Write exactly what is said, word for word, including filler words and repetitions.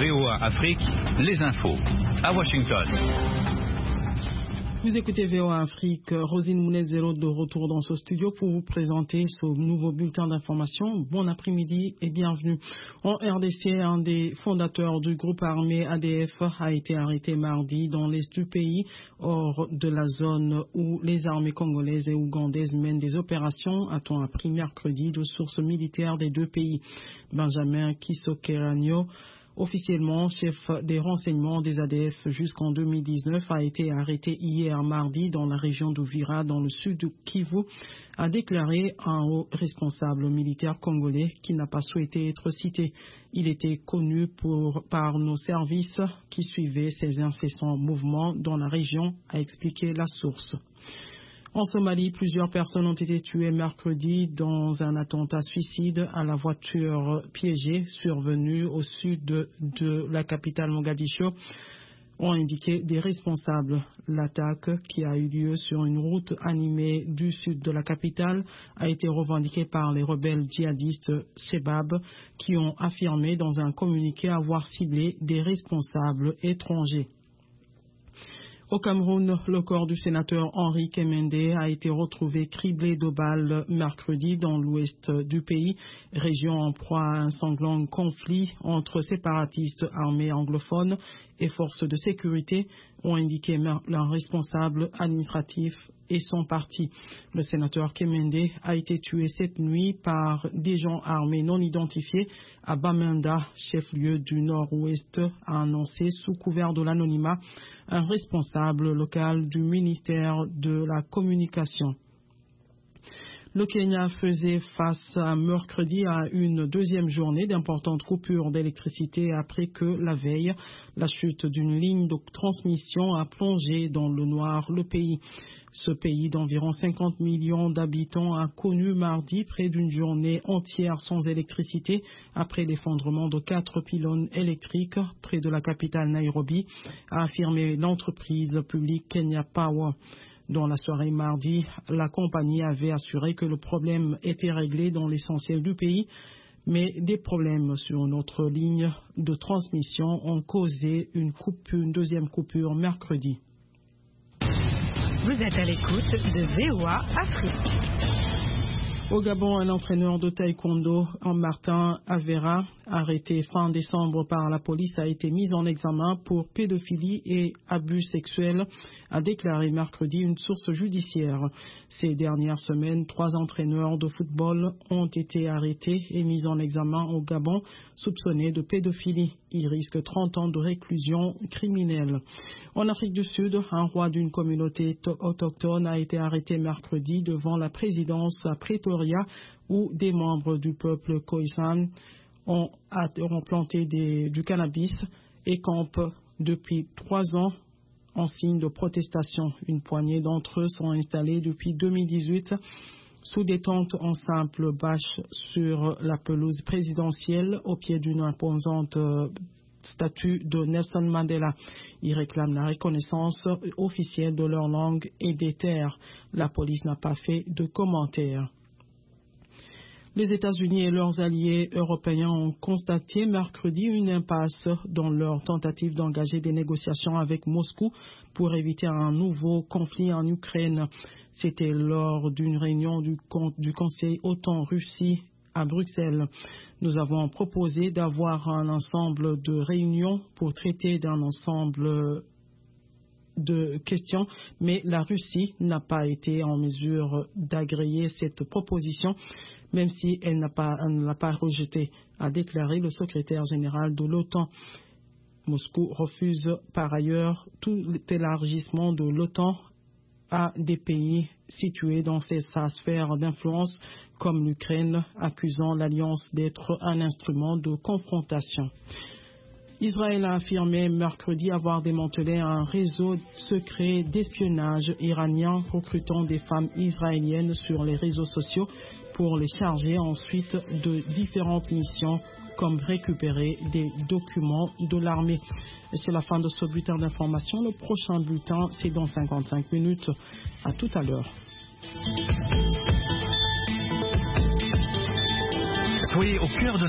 V O A Afrique, les infos. À Washington. Vous écoutez V O A Afrique, Rosine Mounez-Zéro de retour dans ce studio pour vous présenter ce nouveau bulletin d'information. Bon après-midi et bienvenue. En R D C, un des fondateurs du groupe armé A D F a été arrêté mardi dans l'est du pays, hors de la zone où les armées congolaises et ougandaises mènent des opérations, a-t-on appris mercredi de sources militaires des deux pays. Benjamin Kisokeranyo, officiellement chef des renseignements des A D F jusqu'en deux mille dix-neuf, a été arrêté hier mardi dans la région d'Uvira, dans le sud du Kivu, a déclaré un haut responsable militaire congolais qui n'a pas souhaité être cité. Il était connu pour, par nos services qui suivaient ses incessants mouvements dans la région, a expliqué la source. En Somalie, plusieurs personnes ont été tuées mercredi dans un attentat suicide à la voiture piégée survenu au sud de, de la capitale Mogadiscio, ont indiqué des responsables. L'attaque, qui a eu lieu sur une route animée du sud de la capitale, a été revendiquée par les rebelles djihadistes Shebab, qui ont affirmé dans un communiqué avoir ciblé des responsables étrangers. Au Cameroun, le corps du sénateur Henri Kemende a été retrouvé criblé de balles mercredi dans l'ouest du pays, région en proie à un sanglant conflit entre séparatistes armés anglophones et forces de sécurité, ont indiqué leur responsable administratif et son parti. Le sénateur Kemende a été tué cette nuit par des gens armés non identifiés à Bamenda, chef-lieu du nord-ouest, a annoncé sous couvert de l'anonymat un responsable local du ministère de la Communication. Le Kenya faisait face à mercredi à une deuxième journée d'importantes coupures d'électricité après que la veille, la chute d'une ligne de transmission a plongé dans le noir le pays. Ce pays d'environ cinquante millions d'habitants a connu mardi près d'une journée entière sans électricité après l'effondrement de quatre pylônes électriques près de la capitale Nairobi, a affirmé l'entreprise publique Kenya Power. Dans la soirée mardi, la compagnie avait assuré que le problème était réglé dans l'essentiel du pays, mais des problèmes sur notre ligne de transmission ont causé une, coupure, une deuxième coupure mercredi. Vous êtes à l'écoute de V O A Afrique. Au Gabon, un entraîneur de taekwondo, Martin Avera, arrêté fin décembre par la police, a été mis en examen pour pédophilie et abus sexuels, a déclaré mercredi une source judiciaire. Ces dernières semaines, trois entraîneurs de football ont été arrêtés et mis en examen au Gabon, soupçonnés de pédophilie. Ils risquent trente ans de réclusion criminelle. En Afrique du Sud, un roi d'une communauté autochtone a été arrêté mercredi devant la présidence à Pretoria, où des membres du peuple Khoisan ont, ont planté des, du cannabis et campent depuis trois ans en signe de protestation. Une poignée d'entre eux sont installés depuis deux mille dix-huit sous des tentes en simple bâche sur la pelouse présidentielle au pied d'une imposante euh, statue de Nelson Mandela. Ils réclament la reconnaissance officielle de leur langue et des terres. La police n'a pas fait de commentaires. Les États-Unis et leurs alliés européens ont constaté mercredi une impasse dans leur tentative d'engager des négociations avec Moscou pour éviter un nouveau conflit en Ukraine. C'était lors d'une réunion du, du Conseil OTAN-Russie à Bruxelles. Nous avons proposé d'avoir un ensemble de réunions pour traiter d'un ensemble de questions, mais la Russie n'a pas été en mesure d'agréer cette proposition, même si elle n'a pas, elle ne l'a pas rejetée, a déclaré le secrétaire général de l'OTAN. Moscou refuse par ailleurs tout élargissement de l'OTAN à des pays situés dans sa sphère d'influence comme l'Ukraine, accusant l'Alliance d'être un instrument de confrontation. Israël a affirmé mercredi avoir démantelé un réseau secret d'espionnage iranien recrutant des femmes israéliennes sur les réseaux sociaux pour les charger ensuite de différentes missions comme récupérer des documents de l'armée. C'est la fin de ce bulletin d'information. Le prochain bulletin, c'est dans cinquante-cinq minutes. À tout à l'heure. Soyez au cœur de